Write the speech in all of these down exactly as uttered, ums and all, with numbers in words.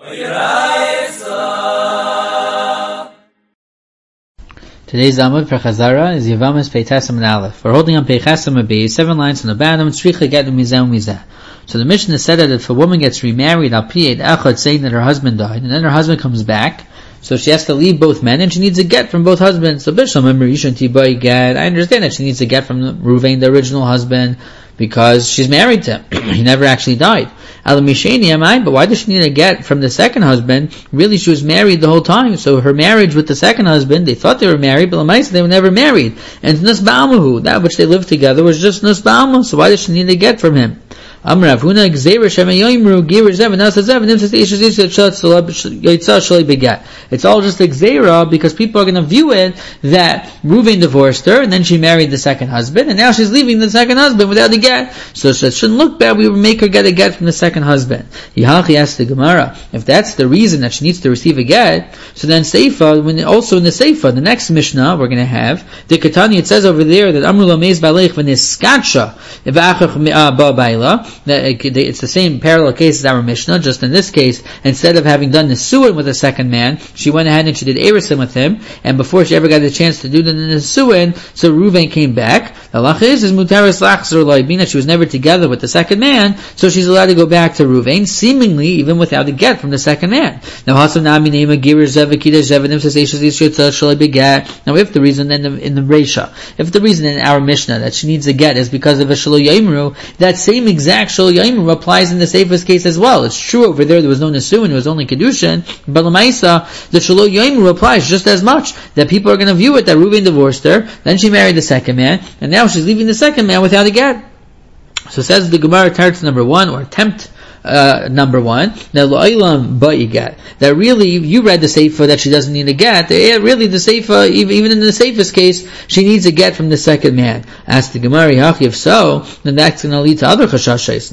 Today's Amud for Chazara is Yavamas Peitasam and Aleph. We're holding on Peichasam B, seven lines on the bottom, Tzricha Get Mizah Mizah. So the Mishnah said that if a woman gets remarried, Al Pi Echad, saying that her husband died, and then her husband comes back, so she has to leave both men, and she needs a get from both husbands. So Bishlam, remember, you shouldn't buy get. I understand that she needs a get from Ruvain, the original husband, because she's married to him. He never actually died. Alamishani, am I? But why does she need a get from the second husband? Really, she was married the whole time. So her marriage with the second husband, they thought they were married, but Lamaisa, they were never married. And Nusba'amahu, that which they lived together was just Nusba'amahu. So why does she need a get from him? Amrav Huna Gzeira Shemayoimru Gir Zev Nasa Zev Nimsas Isha Zisha Yitza Shalei Begat. It's all just a Gzeira because people are going to view it that Reuven divorced her and then she married the second husband and now she's leaving the second husband without a get. So, so it shouldn't look bad. We would make her get a get from the second husband. Yihachi asked the Gemara, if that's the reason that she needs to receive a get, so then Seifa, when also in the Seifa, the next Mishnah we're going to have, the Katani, it says over there that Amru Lamez Balech V'Niskatsha V'Achach Ba Baila. That it's the same parallel case as our Mishnah, just in this case, instead of having done Nisuin with a second man, she went ahead and she did Erisin with him, and before she ever got the chance to do the Nisuin, so Reuven came back. The halacha is, is Mutaris Lachzer Loibina, she was never together with the second man, so she's allowed to go back to Reuven, seemingly even without a get from the second man. Now, Hasanami Nema Gir Zevakida Zevanim says Shalai Begat. Now, if the reason in the, in the Reisha, if the reason in our Mishnah that she needs a get is because of a Shalo Yimru, that same exact Shal Yaimu applies in the safest case as well. It's true over there there was no Nesuin, it was only Kedushin, but Lamaisa, the Shal Yaimu applies just as much, that people are going to view it that Reuven divorced her, then she married the second man, and now she's leaving the second man without a get. So says the Gemara Tarts number one, or attempt Uh, number one, that lo'ilam ba'igat, that really, you read the Seifa that she doesn't need a get, yeah, really the Seifa, even, even in the safest case, she needs a get from the second man. Ask the Gemara, if so, then that's going to lead to other chashashes.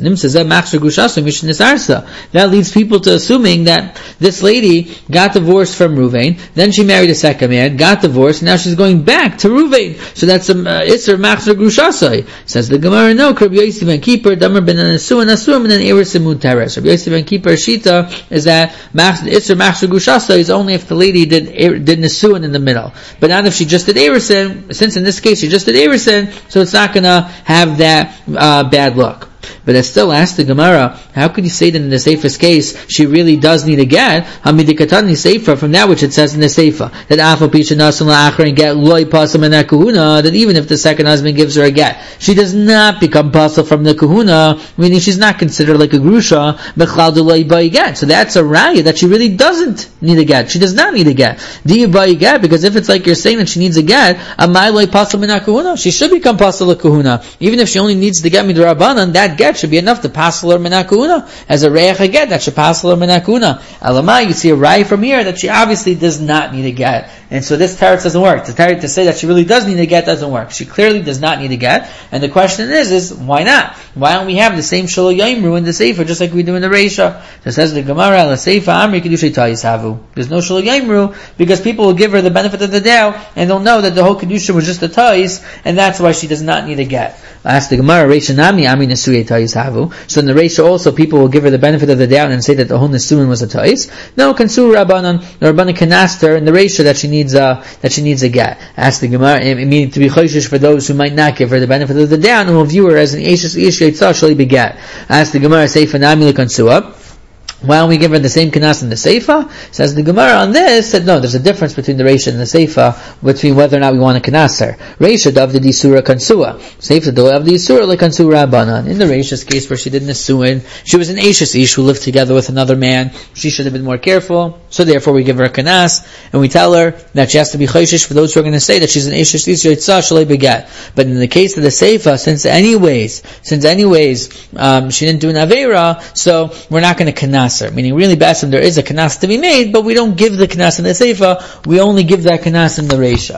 That leads people to assuming that this lady got divorced from Ruvain, then she married a second man, got divorced, now she's going back to Ruvain. So that's a Isser Machzer Grushasai. Says the Gemara, no, Krab Yosef ben Kippur, Damar ben Asuan Asuam, and then Erisimud Teres. Rabbi Yosef ben Kippur Shita is that Isser Machzer Gushasa is only if the lady did did Nesuin in the middle, but not if she just did Erisin. Since in this case she just did Erisin, so it's not going to have that uh, bad look. But I still ask the Gemara, how could you say that in the safest case she really does need a get? Hamidikatani Seifa, from that which it says in the Seifa, that Afal Pisha Nasan La'achar and get Loi Pasam and Kahuna, that even if the second husband gives her a get, she does not become Pasal from the Kahuna, meaning she's not considered like a Grusha, Mechlal Deloi Bai get. So that's a raya that she really doesn't need a get. She does not need a get. Do you buy a get? Because if it's like you're saying that she needs a get, Amai Loi Pasal and Kahuna, she should become Pasal Kahuna. Even if she only needs to get Midrabanan, that get should be enough to pass her menakuna as a reich a get that should pass her menakuna. Alamai, you see a rai from here that she obviously does not need a get, and so this teretz doesn't work. The teretz to say that she really does need a get doesn't work. She clearly does not need a get, and the question is, is why not? Why don't we have the same shalo yaimru in the sefer just like we do in the reisha? So says the Gemara, la sefer amri kedushay tayis havu. There's no shalo yaimru because people will give her the benefit of the doubt and they'll know that the whole kedusha was just a tayis, and that's why she does not need a get. Ask the Gemara, reisha nami amri nesuyei tayis havu. So in the reisha also people will give her the benefit of the doubt and say that the whole nesuin was a tayis. No, kansur rabbanan, the rabbanan can ask her in the reisha that she needs a that she needs a get. Ask the Gemara, meaning to be choishish for those who might not give her the benefit of the doubt and will view her as an ishes ish yitzah shali begat. Ask the Gemara, seifa nami lekansua. Why don't we give her the same kanas in the Seifa? Says the Gemara on this, that no, there's a difference between the Reisha and the Seifa, between whether or not we want to kanas her. Reisha dav the disura kansua. Seifa dav the disura le kansura abanan. In the Reisha's case where she did Nesuin, she was an Ashes ish who lived together with another man. She should have been more careful, so therefore we give her a kanas, and we tell her that she has to be chayshish for those who are going to say that she's an Ashes ish yitzah shalei begat. But in the case of the Seifa, since anyways, since anyways, um, she didn't do an Aveira, so we're not going to kanas her. Meaning, really, Basim, there is a kanas to be made, but we don't give the kanas in the Seifa, we only give that kanas in the Reisha.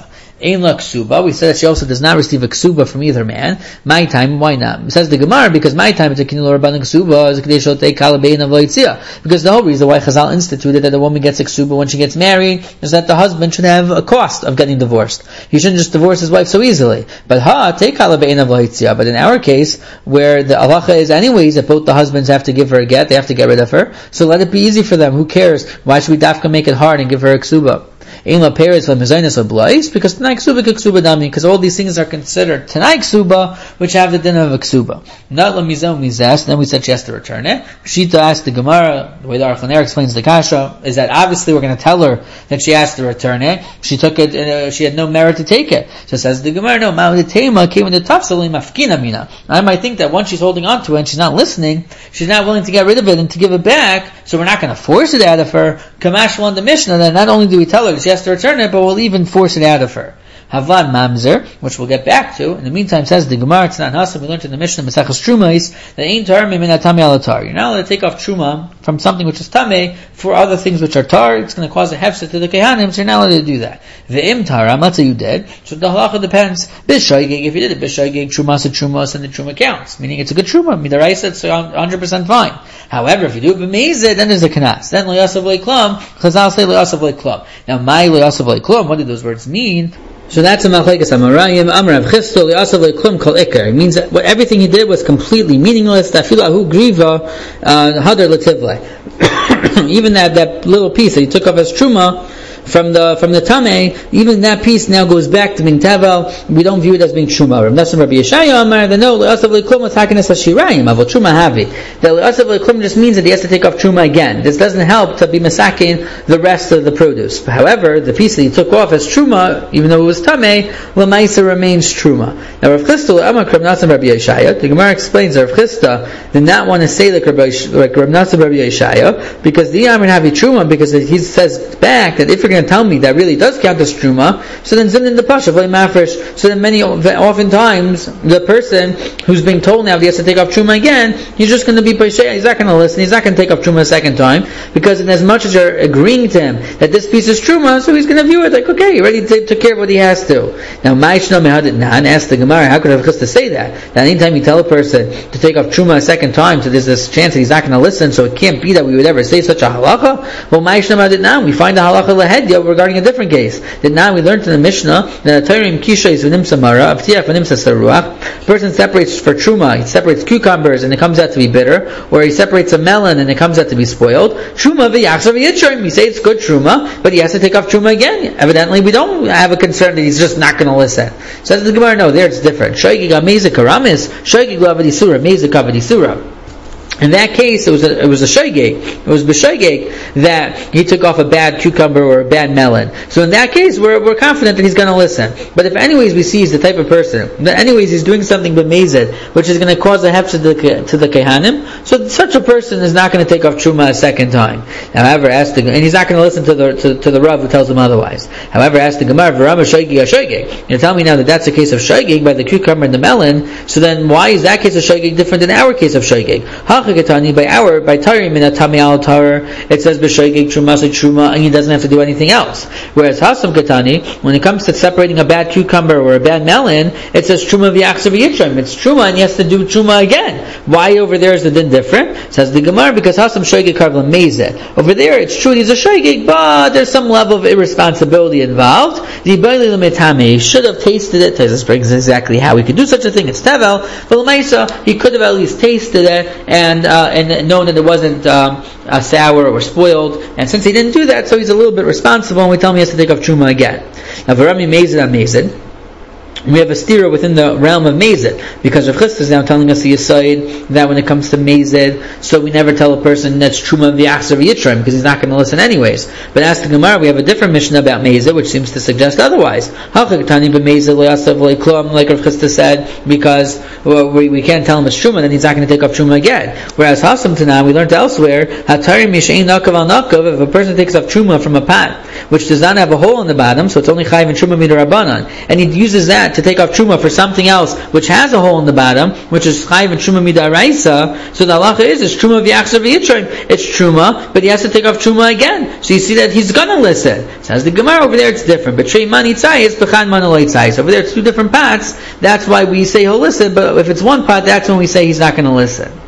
Ein la ksuba. We said that she also does not receive a ksuba from either man. My time, why not? It says the Gemara, because my time it's a kinul rabbanan ksuba is a kadei shotei kalabein of loitzia. Because the whole reason why Chazal instituted that a woman gets a ksuba when she gets married is that the husband should have a cost of getting divorced. He shouldn't just divorce his wife so easily. But ha, take kalabein of loitzia. But in our case, where the halacha is anyways that both the husbands have to give her a get, they have to get rid of her. So let it be easy for them. Who cares? Why should we dafka make it hard and give her a ksuba? Because Tanai Ksuba Ksuba Dami, because all these things are considered Tanai Ksuba, which have the din of a Ksuba. Not Lamizah Mizas, then we said she has to return it. Shita asked the Gemara, the way the Aruch LaNer explains the Kasha, is that obviously we're going to tell her that she has to return it. She took it, uh, she had no merit to take it. So says the Gemara, no, Ma'uditema came in the tafsali mafkina mina. I might think that once she's holding on to it and she's not listening, she's not willing to get rid of it and to give it back, so we're not going to force it out of her. Kamash won the Mishnah, then not only do we tell her that she has to return it, but we'll even force it out of her. Havan Mamzer, which we'll get back to. In the meantime, says the Gemara, it's not Hasan, we learned in the Mishnah, Mesachas Trumais, that ain't tar min atame alatar. You're not allowed to take off Truma from something which is Tame for other things which are tar. It's going to cause a hefset to the Kehanim, so you're not allowed to do that. Ve'im taram, let's say you did. So the halacha depends. Bishaygig, if you did it, Bishaygig, Trumas, Trumas, and the Truma counts. Meaning it's a good Truma. Midaraisa, it's one hundred percent fine. However, if you do it b'meizid, then there's a kanas. Then loyasav le'klam, Chazal say loyasav le'klam. Now, my loyasav le'klam, what do those words mean? So that's a machlekes amarayim. Amrav Chisto li'asav le'klum kol ikar. It means that what, everything he did was completely meaningless. Tafilahu griva hadar letivle. Even that that little piece that he took off as truma from the from the tamei, even that piece now goes back to being tavel. We don't view it as being truma. That's Rabbi Yeshaya Amar. The no li'asav le'klum was hakenes hashirayim avol truma havi. The li'asav le'klum just means that he has to take off truma again. This doesn't help to be masakin the rest of the produce. However, the piece that he took off as truma, even though it was tamei, l'maisa remains truma. Now Rav Chisda Amar Rav Natsan Rabbi Yeshaya. The Gemara explains that Rav Chisda did not want to say like Rav Natsan Rabbi Yeshaya because the Amar havi truma, because he says back that if you're going to tell me that really does count as truma, so then zin in the pasha v'le mafresh. So then many oftentimes the person who's being told now that he has to take off truma again, he's just going to be pashay. He's not going to listen. He's not going to take off truma a second time because in as much as you're agreeing to him that this piece is truma, so he's going to view it like okay, he already t- took care of what he has to. Now ma'ishno mehadit nan asked the Gemara, how could Rav Chisda say that? That anytime you tell a person to take off truma a second time, so there's this chance that he's not going to listen, so it can't be that we would ever say such a halacha. Well, ma'ishno mehadit nan, we find the halacha lahedya regarding a different case. That now we learned in the Mishnah that a Tayrim Kisha is v'nim samara, avtiach v'nim sasaruach. A person separates for truma, he separates cucumbers and it comes out to be bitter, or he separates a melon and it comes out to be spoiled. Truma v'yachsav v'yitrim. We say it's good truma, but he has to take off truma again. Evidently, we don't have a concern that he's just not going to listen. Says the Gemara, no, there it's different. Shoygig amezek karamis, shoygig lavadisura, mezek avadisura. In that case, it was a, it was a shaygeg. It was b'shaygeg that he took off a bad cucumber or a bad melon. So in that case, we're we're confident that he's going to listen. But if anyways we see he's the type of person that anyways he's doing something b'mezid, which is going to cause a hefsed to the to the kehanim, so such a person is not going to take off truma a second time. However, ask the and he's not going to listen to the to, to the Rav who tells him otherwise. However, ask the Gemara, v'rama shaygeg a shaygeg. You tell me now that that's a case of shaygeg by the cucumber and the melon. So then why is that case of shaygeg different than our case of shaygeg? By our by tarim in a tami al tar, it says b'shaygig truma so truma, and he doesn't have to do anything else. Whereas hasam katani, when it comes to separating a bad cucumber or a bad melon, it says truma v'yachsav v'yitrim. It's truma, and he has to do truma again. Why over there is the din different? Says the Gemara, because hasam shaygig karvla mezeh. Over there, it's true he's a shaygig, but there's some level of irresponsibility involved. The baili l'metame should have tasted it. This brings exactly how he could do such a thing. It's tevel, but l'maisa he could have at least tasted it and. Uh, and known that it wasn't um, uh, sour or spoiled, and since he didn't do that, so he's a little bit responsible, and we tell him he has to take off truma again. Now, Varami Mezid on Mezid, we have a stira within the realm of Mezid, because Rav Chisda is now telling us the aside that when it comes to Mezid, so we never tell a person that's truma v'yachsav v'yitrim, because he's not going to listen anyways. But as the Gemara, we have a different Mishnah about Mezid, which seems to suggest otherwise. Like Rav Chisda said, because well, we, we can't tell him it's truma, then he's not going to take off truma again. Whereas Hasam Tanah, we learned elsewhere, if a person takes off truma from a pot, which does not have a hole in the bottom, so it's only chayiv and truma midarabanan, and he uses that that to take off truma for something else which has a hole in the bottom, which is chayiv and truma midaraisa, so the halacha is it's truma v'yachzor v'yitroim. It's truma, but he has to take off truma again. So you see that he's gonna listen. Says the Gemara over there, it's different. But trei mani tzayis b'chan manolei tzayis. Over there, it's two different pots. That's why we say he'll listen. But if it's one pot, that's when we say he's not going to listen.